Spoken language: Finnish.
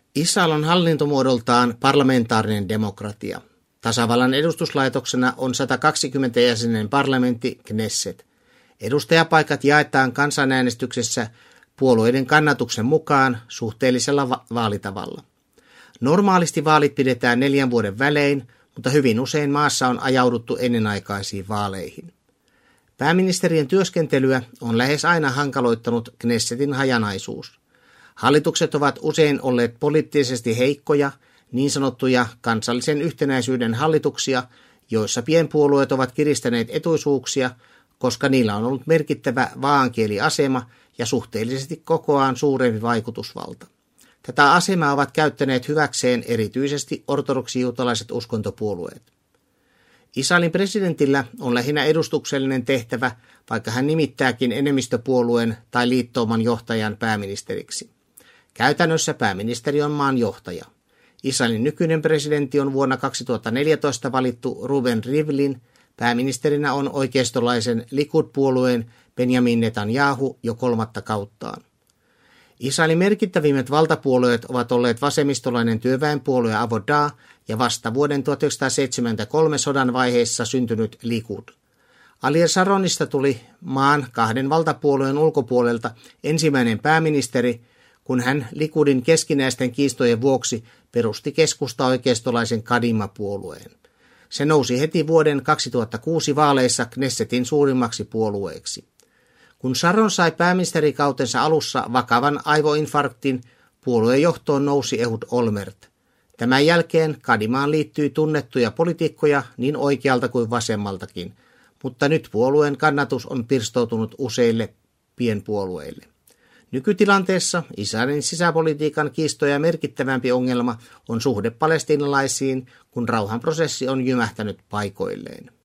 Israel on hallintomuodoltaan parlamentaarinen demokratia. Tasavallan edustuslaitoksena on 120 jäsenen parlamentti Knesset. Edustajapaikat jaetaan kansanäänestyksessä puolueiden kannatuksen mukaan suhteellisella vaalitavalla. Normaalisti vaalit pidetään 4 vuoden välein, mutta hyvin usein maassa on ajauduttu ennenaikaisiin vaaleihin. Pääministerien työskentelyä on lähes aina hankaloittanut Knessetin hajanaisuus. Hallitukset ovat usein olleet poliittisesti heikkoja, niin sanottuja kansallisen yhtenäisyyden hallituksia, joissa pienpuolueet ovat kiristäneet etuisuuksia, koska niillä on ollut merkittävä vaankieliasema ja suhteellisesti kokoaan suurempi vaikutusvalta. Tätä asemaa ovat käyttäneet hyväkseen erityisesti ortodoksijuutalaiset uskontopuolueet. Israelin presidentillä on lähinnä edustuksellinen tehtävä, vaikka hän nimittääkin enemmistöpuolueen tai liittouman johtajan pääministeriksi. Käytännössä pääministeri on maan johtaja. Israelin nykyinen presidentti on vuonna 2014 valittu Reuven Rivlin, pääministerinä on oikeistolaisen Likud-puolueen Benjamin Netanyahu jo 3. kauttaan. Israelin merkittävimmät valtapuolueet ovat olleet vasemmistolainen työväenpuolue Avodah ja vasta vuoden 1973 sodan vaiheessa syntynyt Likud. Ariel Sharonista tuli maan 2 valtapuolueen ulkopuolelta ensimmäinen pääministeri, kun hän Likudin keskinäisten kiistojen vuoksi perusti keskusta-oikeistolaisen Kadima-puolueen. Se nousi heti vuoden 2006 vaaleissa Knessetin suurimmaksi puolueeksi. Kun Sharon sai pääministerikautensa alussa vakavan aivoinfarktin, puolueen johtoon nousi Ehud Olmert. Tämän jälkeen Kadimaan liittyi tunnettuja poliitikkoja niin oikealta kuin vasemmaltakin, mutta nyt puolueen kannatus on pirstoutunut useille pienpuolueille. Nykytilanteessa Israelin sisäpolitiikan kiistoja merkittävämpi ongelma on suhde palestiinalaisiin, kun rauhanprosessi on jymähtänyt paikoilleen.